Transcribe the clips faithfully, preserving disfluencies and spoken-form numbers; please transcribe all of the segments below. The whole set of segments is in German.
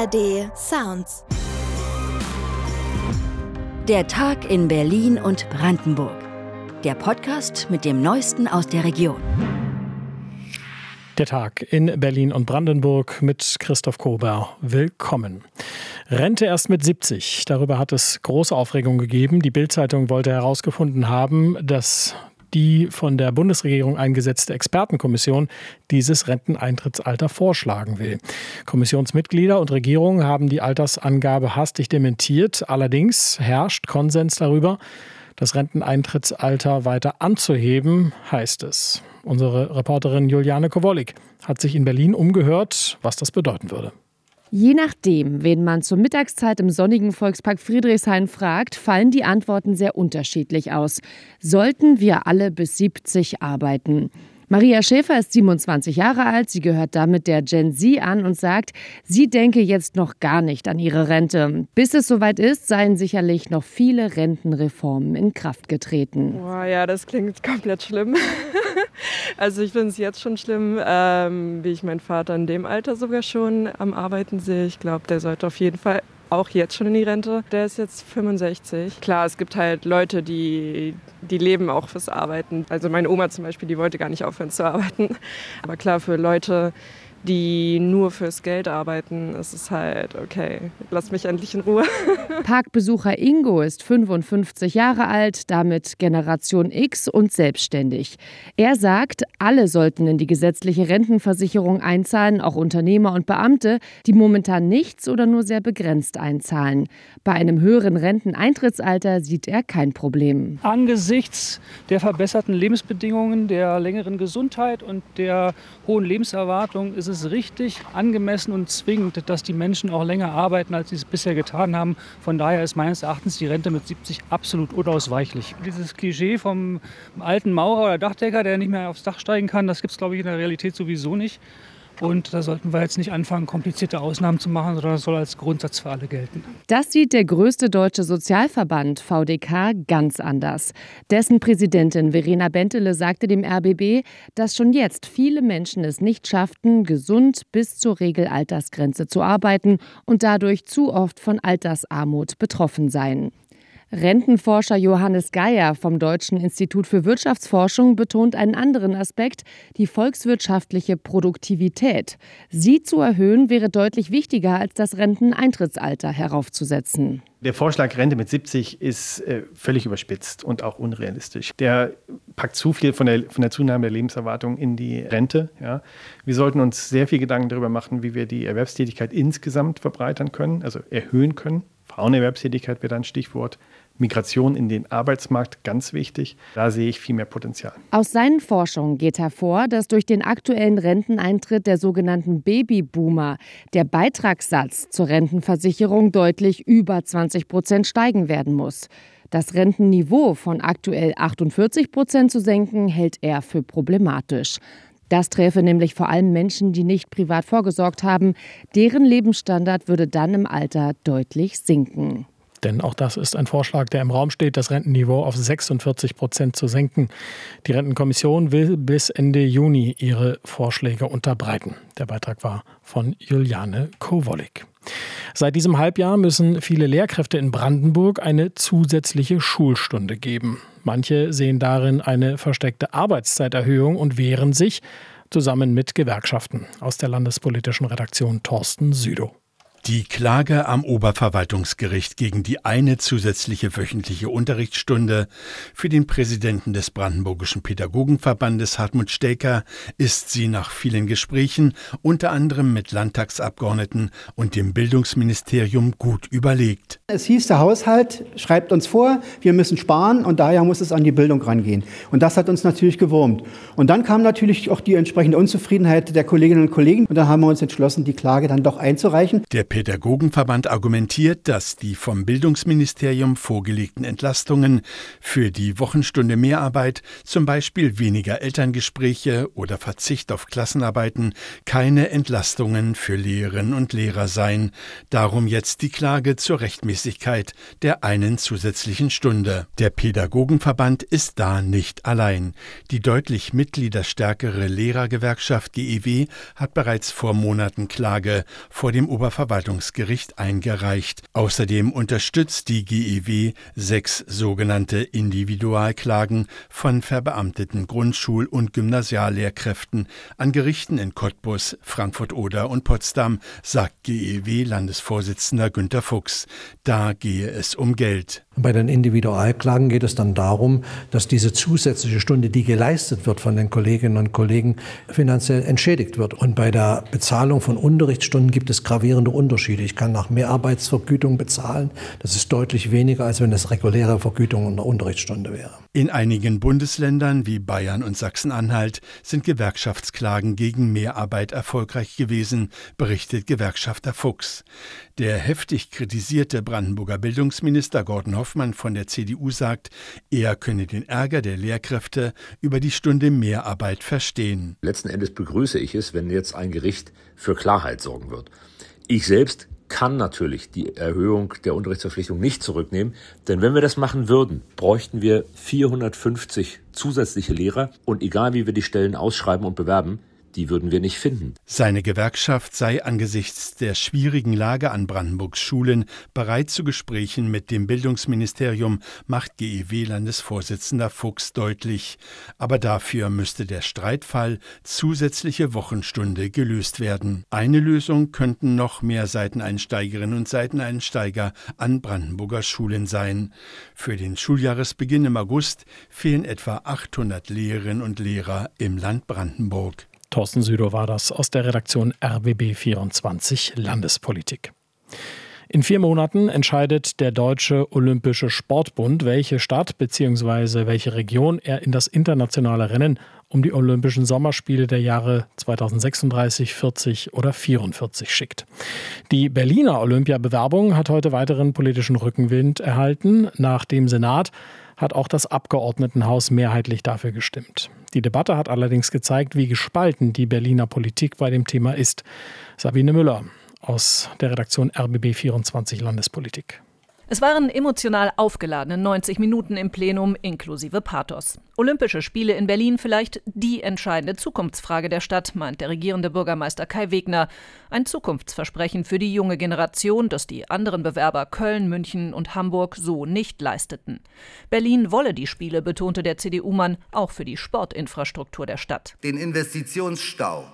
A R D Sounds. Der Tag in Berlin und Brandenburg. Der Podcast mit dem Neuesten aus der Region. Der Tag in Berlin und Brandenburg mit Christoph Kober. Willkommen. Rente erst mit siebzig. Darüber hat es große Aufregung gegeben. Die Bild-Zeitung wollte herausgefunden haben, dass die von der Bundesregierung eingesetzte Expertenkommission dieses Renteneintrittsalter vorschlagen will. Kommissionsmitglieder und Regierung haben die Altersangabe hastig dementiert. Allerdings herrscht Konsens darüber, das Renteneintrittsalter weiter anzuheben, heißt es. Unsere Reporterin Juliane Kowolik hat sich in Berlin umgehört, was das bedeuten würde. Je nachdem, wen man zur Mittagszeit im sonnigen Volkspark Friedrichshain fragt, fallen die Antworten sehr unterschiedlich aus. Sollten wir alle bis siebzig arbeiten? Maria Schäfer ist siebenundzwanzig Jahre alt, sie gehört damit der Gen Z an und sagt, sie denke jetzt noch gar nicht an ihre Rente. Bis es soweit ist, seien sicherlich noch viele Rentenreformen in Kraft getreten. Boah, ja, das klingt komplett schlimm. Also ich finde es jetzt schon schlimm, ähm, wie ich meinen Vater in dem Alter sogar schon am Arbeiten sehe. Ich glaube, der sollte auf jeden Fall auch jetzt schon in die Rente. Der ist jetzt fünfundsechzig. Klar, es gibt halt Leute, die, die leben auch fürs Arbeiten. Also meine Oma zum Beispiel, die wollte gar nicht aufhören zu arbeiten. Aber klar, für Leute, die nur fürs Geld arbeiten, ist es halt, okay, lass mich endlich in Ruhe. Parkbesucher Ingo ist fünfundfünfzig Jahre alt, damit Generation X und selbstständig. Er sagt, alle sollten in die gesetzliche Rentenversicherung einzahlen, auch Unternehmer und Beamte, die momentan nichts oder nur sehr begrenzt einzahlen. Bei einem höheren Renteneintrittsalter sieht er kein Problem. Angesichts der verbesserten Lebensbedingungen, der längeren Gesundheit und der hohen Lebenserwartung ist es Es ist richtig, angemessen und zwingend, dass die Menschen auch länger arbeiten, als sie es bisher getan haben. Von daher ist meines Erachtens die Rente mit siebzig absolut unausweichlich. Dieses Klischee vom alten Maurer oder Dachdecker, der nicht mehr aufs Dach steigen kann, das gibt es, glaube ich, in der Realität sowieso nicht. Und da sollten wir jetzt nicht anfangen, komplizierte Ausnahmen zu machen, sondern das soll als Grundsatz für alle gelten. Das sieht der größte deutsche Sozialverband V D K ganz anders. Dessen Präsidentin Verena Bentele sagte dem R B B, dass schon jetzt viele Menschen es nicht schafften, gesund bis zur Regelaltersgrenze zu arbeiten und dadurch zu oft von Altersarmut betroffen seien. Rentenforscher Johannes Geier vom Deutschen Institut für Wirtschaftsforschung betont einen anderen Aspekt, die volkswirtschaftliche Produktivität. Sie zu erhöhen wäre deutlich wichtiger, als das Renteneintrittsalter heraufzusetzen. Der Vorschlag Rente mit siebzig ist äh, völlig überspitzt und auch unrealistisch. Der packt zu viel von der, von der Zunahme der Lebenserwartung in die Rente. Ja. Wir sollten uns sehr viel Gedanken darüber machen, wie wir die Erwerbstätigkeit insgesamt verbreitern können, also erhöhen können. Frauenerwerbstätigkeit wäre dann ein Stichwort. Migration in den Arbeitsmarkt, ganz wichtig. Da sehe ich viel mehr Potenzial. Aus seinen Forschungen geht hervor, dass durch den aktuellen Renteneintritt der sogenannten Babyboomer der Beitragssatz zur Rentenversicherung deutlich über zwanzig Prozent steigen werden muss. Das Rentenniveau von aktuell achtundvierzig Prozent zu senken, hält er für problematisch. Das träfe nämlich vor allem Menschen, die nicht privat vorgesorgt haben. Deren Lebensstandard würde dann im Alter deutlich sinken. Denn auch das ist ein Vorschlag, der im Raum steht, das Rentenniveau auf sechsundvierzig Prozent zu senken. Die Rentenkommission will bis Ende Juni ihre Vorschläge unterbreiten. Der Beitrag war von Juliane Kowolik. Seit diesem Halbjahr müssen viele Lehrkräfte in Brandenburg eine zusätzliche Schulstunde geben. Manche sehen darin eine versteckte Arbeitszeiterhöhung und wehren sich zusammen mit Gewerkschaften. Aus der landespolitischen Redaktion Thorsten Südow. Die Klage am Oberverwaltungsgericht gegen die eine zusätzliche wöchentliche Unterrichtsstunde für den Präsidenten des Brandenburgischen Pädagogenverbandes Hartmut Staeker ist sie nach vielen Gesprächen, unter anderem mit Landtagsabgeordneten und dem Bildungsministerium, gut überlegt. Es hieß, der Haushalt schreibt uns vor, wir müssen sparen und daher muss es an die Bildung rangehen. Und das hat uns natürlich gewurmt. Und dann kam natürlich auch die entsprechende Unzufriedenheit der Kolleginnen und Kollegen und da haben wir uns entschlossen, die Klage dann doch einzureichen. Der Pädagogenverband argumentiert, dass die vom Bildungsministerium vorgelegten Entlastungen für die Wochenstunde Mehrarbeit, zum Beispiel weniger Elterngespräche oder Verzicht auf Klassenarbeiten, keine Entlastungen für Lehrerinnen und Lehrer seien. Darum jetzt die Klage zur Rechtmäßigkeit der einen zusätzlichen Stunde. Der Pädagogenverband ist da nicht allein. Die deutlich mitgliederstärkere Lehrergewerkschaft G E W hat bereits vor Monaten Klage vor dem Oberverwaltungsgericht Oberverwaltungsgericht eingereicht. Außerdem unterstützt die G E W sechs sogenannte Individualklagen von verbeamteten Grundschul- und Gymnasiallehrkräften an Gerichten in Cottbus, Frankfurt-Oder und Potsdam, sagt G E W-Landesvorsitzender Günter Fuchs. Da gehe es um Geld. Bei den Individualklagen geht es dann darum, dass diese zusätzliche Stunde, die geleistet wird von den Kolleginnen und Kollegen, finanziell entschädigt wird. Und bei der Bezahlung von Unterrichtsstunden gibt es gravierende Unterschiede. Ich kann nach Mehrarbeitsvergütung bezahlen. Das ist deutlich weniger, als wenn es reguläre Vergütung in der Unterrichtsstunde wäre. In einigen Bundesländern wie Bayern und Sachsen-Anhalt sind Gewerkschaftsklagen gegen Mehrarbeit erfolgreich gewesen, berichtet Gewerkschafter Fuchs. Der heftig kritisierte Brandenburger Bildungsminister Gordon Hoffmann von der C D U sagt, er könne den Ärger der Lehrkräfte über die Stunde Mehrarbeit verstehen. Letzten Endes begrüße ich es, wenn jetzt ein Gericht für Klarheit sorgen wird. Ich selbst kann natürlich die Erhöhung der Unterrichtsverpflichtung nicht zurücknehmen, denn wenn wir das machen würden, bräuchten wir vierhundertfünfzig zusätzliche Lehrer und egal wie wir die Stellen ausschreiben und bewerben, die würden wir nicht finden. Seine Gewerkschaft sei angesichts der schwierigen Lage an Brandenburgs Schulen bereit zu Gesprächen mit dem Bildungsministerium, macht G E W-Landesvorsitzender Fuchs deutlich. Aber dafür müsste der Streitfall zusätzliche Wochenstunde gelöst werden. Eine Lösung könnten noch mehr Seiteneinsteigerinnen und Seiteneinsteiger an Brandenburger Schulen sein. Für den Schuljahresbeginn im August fehlen etwa achthundert Lehrerinnen und Lehrer im Land Brandenburg. Thorsten Südow war das aus der Redaktion R B B vierundzwanzig Landespolitik. In vier Monaten entscheidet der Deutsche Olympische Sportbund, welche Stadt bzw. welche Region er in das internationale Rennen um die Olympischen Sommerspiele der Jahre zweitausendsechsunddreißig, vierzig oder vierundvierzig schickt. Die Berliner Olympiabewerbung hat heute weiteren politischen Rückenwind erhalten. Nach dem Senat hat auch das Abgeordnetenhaus mehrheitlich dafür gestimmt. Die Debatte hat allerdings gezeigt, wie gespalten die Berliner Politik bei dem Thema ist. Sabine Müller aus der Redaktion R B B vierundzwanzig Landespolitik. Es waren emotional aufgeladene neunzig Minuten im Plenum inklusive Pathos. Olympische Spiele in Berlin vielleicht die entscheidende Zukunftsfrage der Stadt, meint der regierende Bürgermeister Kai Wegner. Ein Zukunftsversprechen für die junge Generation, das die anderen Bewerber Köln, München und Hamburg so nicht leisteten. Berlin wolle die Spiele, betonte der C D U-Mann, auch für die Sportinfrastruktur der Stadt. Den Investitionsstau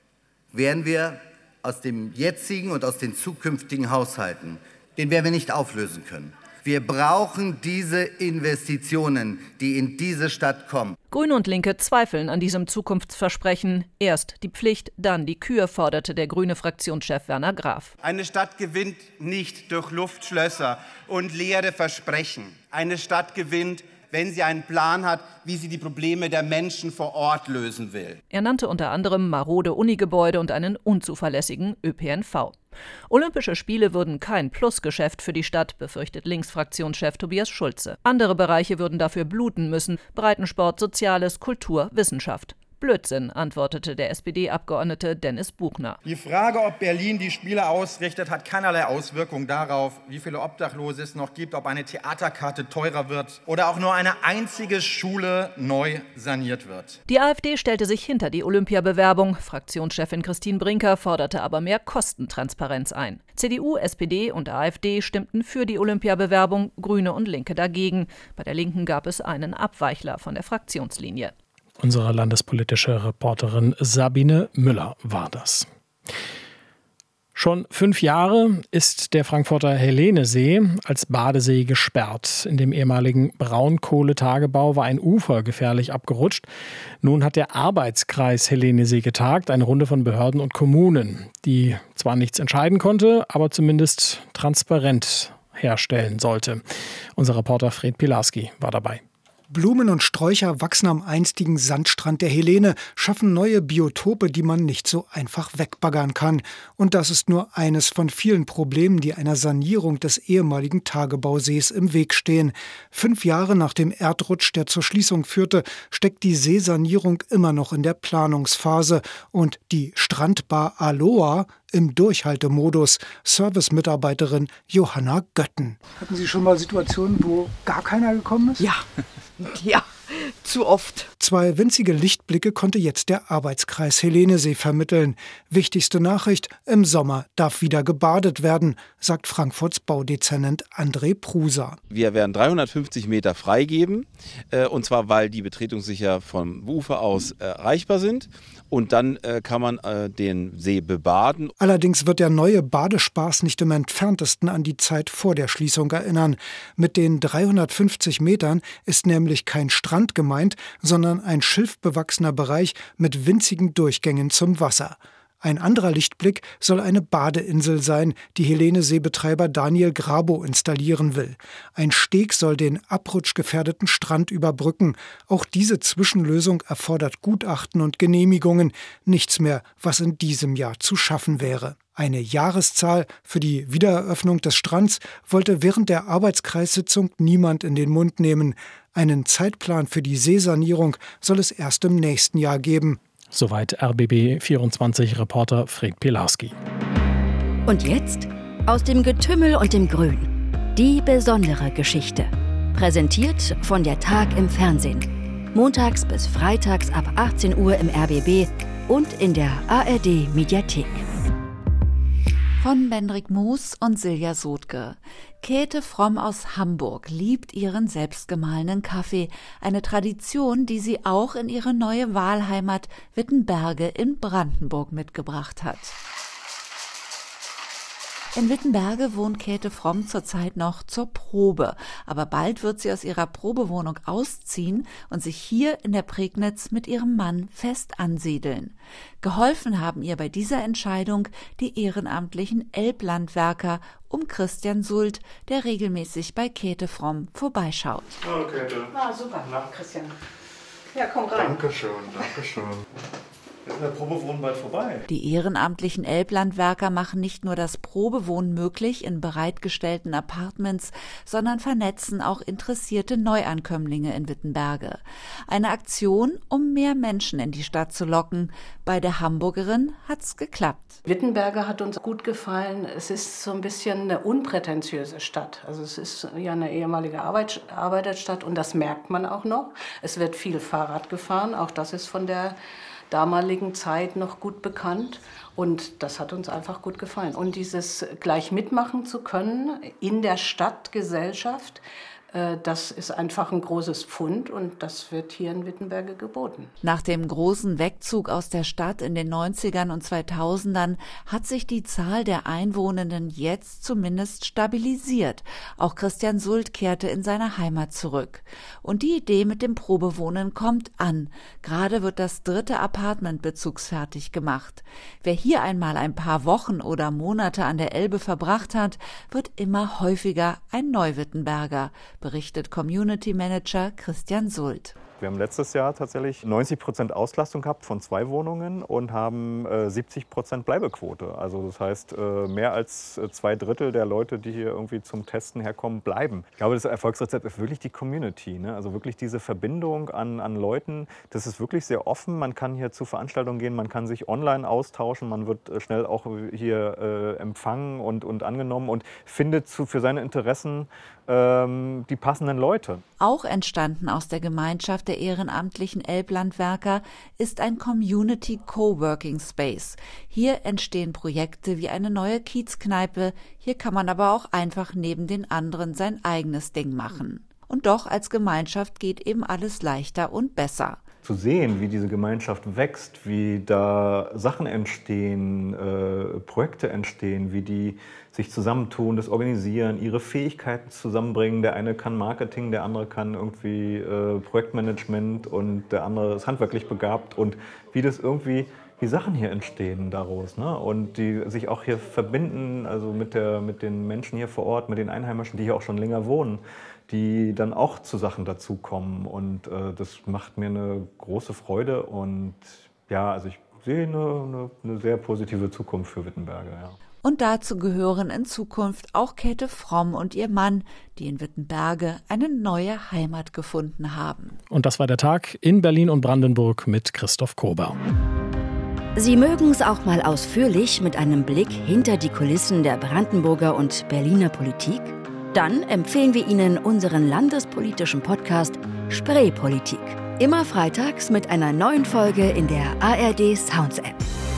werden wir aus dem jetzigen und aus den zukünftigen Haushalten, den werden wir nicht auflösen können. Wir brauchen diese Investitionen, die in diese Stadt kommen. Grüne und Linke zweifeln an diesem Zukunftsversprechen. Erst die Pflicht, dann die Kür, forderte der grüne Fraktionschef Werner Graf. Eine Stadt gewinnt nicht durch Luftschlösser und leere Versprechen. Eine Stadt gewinnt, wenn sie einen Plan hat, wie sie die Probleme der Menschen vor Ort lösen will. Er nannte unter anderem marode Unigebäude und einen unzuverlässigen Ö P N V. Olympische Spiele würden kein Plusgeschäft für die Stadt, befürchtet Linksfraktionschef Tobias Schulze. Andere Bereiche würden dafür bluten müssen: Breitensport, Soziales, Kultur, Wissenschaft. Blödsinn, antwortete der S P D-Abgeordnete Dennis Buchner. Die Frage, ob Berlin die Spiele ausrichtet, hat keinerlei Auswirkung darauf, wie viele Obdachlose es noch gibt, ob eine Theaterkarte teurer wird oder auch nur eine einzige Schule neu saniert wird. Die AfD stellte sich hinter die Olympiabewerbung. Fraktionschefin Christine Brinker forderte aber mehr Kostentransparenz ein. C D U, S P D und AfD stimmten für die Olympiabewerbung, Grüne und Linke dagegen. Bei der Linken gab es einen Abweichler von der Fraktionslinie. Unsere landespolitische Reporterin Sabine Müller war das. Schon fünf Jahre ist der Frankfurter Helenesee als Badesee gesperrt. In dem ehemaligen Braunkohletagebau war ein Ufer gefährlich abgerutscht. Nun hat der Arbeitskreis Helenesee getagt, eine Runde von Behörden und Kommunen, die zwar nichts entscheiden konnte, aber zumindest transparent herstellen sollte. Unser Reporter Fred Pilarski war dabei. Blumen und Sträucher wachsen am einstigen Sandstrand der Helene, schaffen neue Biotope, die man nicht so einfach wegbaggern kann. Und das ist nur eines von vielen Problemen, die einer Sanierung des ehemaligen Tagebausees im Weg stehen. Fünf Jahre nach dem Erdrutsch, der zur Schließung führte, steckt die Seesanierung immer noch in der Planungsphase. Und die Strandbar Aloha im Durchhaltemodus. Servicemitarbeiterin Johanna Götten. Hatten Sie schon mal Situationen, wo gar keiner gekommen ist? Ja, ja, zu oft. Zwei winzige Lichtblicke konnte jetzt der Arbeitskreis Helenesee vermitteln. Wichtigste Nachricht: Im Sommer darf wieder gebadet werden, sagt Frankfurts Baudezernent André Prusa. Wir werden dreihundertfünfzig Meter freigeben, äh, und zwar weil die betretungssicher vom Ufer aus äh, erreichbar sind. Und dann äh, kann man äh, den See bebaden. Allerdings wird der neue Badespaß nicht im entferntesten an die Zeit vor der Schließung erinnern. Mit den dreihundertfünfzig Metern ist nämlich kein Strand gemeint, sondern ein schilfbewachsener Bereich mit winzigen Durchgängen zum Wasser. Ein anderer Lichtblick soll eine Badeinsel sein, die Helenesee-Betreiber Daniel Grabo installieren will. Ein Steg soll den abrutschgefährdeten Strand überbrücken. Auch diese Zwischenlösung erfordert Gutachten und Genehmigungen. Nichts mehr, was in diesem Jahr zu schaffen wäre. Eine Jahreszahl für die Wiedereröffnung des Strands wollte während der Arbeitskreissitzung niemand in den Mund nehmen. Einen Zeitplan für die Seesanierung soll es erst im nächsten Jahr geben. Soweit R B B vierundzwanzig-Reporter Fred Pilarski. Und jetzt aus dem Getümmel und dem Grün. Die besondere Geschichte. Präsentiert von der Tag im Fernsehen. Montags bis freitags ab achtzehn Uhr im R B B und in der A R D-Mediathek. Von Bendrik Moos und Silja Sotke. Käthe Fromm aus Hamburg liebt ihren selbstgemahlenen Kaffee. Eine Tradition, die sie auch in ihre neue Wahlheimat Wittenberge in Brandenburg mitgebracht hat. In Wittenberge wohnt Käthe Fromm zurzeit noch zur Probe. Aber bald wird sie aus ihrer Probewohnung ausziehen und sich hier in der Prignitz mit ihrem Mann fest ansiedeln. Geholfen haben ihr bei dieser Entscheidung die ehrenamtlichen Elblandwerker um Christian Sult, der regelmäßig bei Käthe Fromm vorbeischaut. Hallo Käthe. Ah, super, Na, Christian. Ja, komm rein. Dankeschön, Dankeschön. Ist der Probewohnen bald vorbei? Die ehrenamtlichen Elblandwerker machen nicht nur das Probewohnen möglich in bereitgestellten Apartments, sondern vernetzen auch interessierte Neuankömmlinge in Wittenberge. Eine Aktion, um mehr Menschen in die Stadt zu locken. Bei der Hamburgerin hat's geklappt. Wittenberge hat uns gut gefallen. Es ist so ein bisschen eine unprätentiöse Stadt. Also es ist ja eine ehemalige Arbeit, Arbeiterstadt und das merkt man auch noch. Es wird viel Fahrrad gefahren, auch das ist von der damaligen Zeit noch gut bekannt und das hat uns einfach gut gefallen. Und dieses gleich mitmachen zu können in der Stadtgesellschaft, das ist einfach ein großes Pfund und das wird hier in Wittenberge geboten. Nach dem großen Wegzug aus der Stadt in den neunzigern und zweitausendern hat sich die Zahl der Einwohnenden jetzt zumindest stabilisiert. Auch Christian Sult kehrte in seine Heimat zurück. Und die Idee mit dem Probewohnen kommt an. Gerade wird das dritte Apartment bezugsfertig gemacht. Wer hier einmal ein paar Wochen oder Monate an der Elbe verbracht hat, wird immer häufiger ein Neuwittenberger, berichtet Community Manager Christian Sult. Wir haben letztes Jahr tatsächlich neunzig Prozent Auslastung gehabt von zwei Wohnungen und haben äh, siebzig Prozent Bleibequote. Also das heißt, äh, mehr als äh, zwei Drittel der Leute, die hier irgendwie zum Testen herkommen, bleiben. Ich glaube, das Erfolgsrezept ist wirklich die Community, ne? Also wirklich diese Verbindung an, an Leuten. Das ist wirklich sehr offen. Man kann hier zu Veranstaltungen gehen, man kann sich online austauschen, man wird äh, schnell auch hier äh, empfangen und, und angenommen und findet zu, für seine Interessen ähm, die passenden Leute. Auch entstanden aus der Gemeinschaft der ehrenamtlichen Elblandwerker ist ein Community Coworking Space. Hier entstehen Projekte wie eine neue Kiezkneipe. Hier kann man aber auch einfach neben den anderen sein eigenes Ding machen. Und doch als Gemeinschaft geht eben alles leichter und besser. Zu sehen, wie diese Gemeinschaft wächst, wie da Sachen entstehen, äh, Projekte entstehen, wie die sich zusammentun, das organisieren, ihre Fähigkeiten zusammenbringen. Der eine kann Marketing, der andere kann irgendwie äh, Projektmanagement und der andere ist handwerklich begabt und wie das irgendwie, wie Sachen hier entstehen daraus, ne? Und die sich auch hier verbinden, also mit, der, mit den Menschen hier vor Ort, mit den Einheimischen, die hier auch schon länger wohnen, die dann auch zu Sachen dazukommen. Und äh, das macht mir eine große Freude. Und ja, also ich sehe eine, eine, eine sehr positive Zukunft für Wittenberge. Ja. Und dazu gehören in Zukunft auch Käthe Fromm und ihr Mann, die in Wittenberge eine neue Heimat gefunden haben. Und das war der Tag in Berlin und Brandenburg mit Christoph Kober. Sie mögen es auch mal ausführlich mit einem Blick hinter die Kulissen der Brandenburger und Berliner Politik? Dann empfehlen wir Ihnen unseren landespolitischen Podcast Spreepolitik. Immer freitags mit einer neuen Folge in der A R D Sounds App.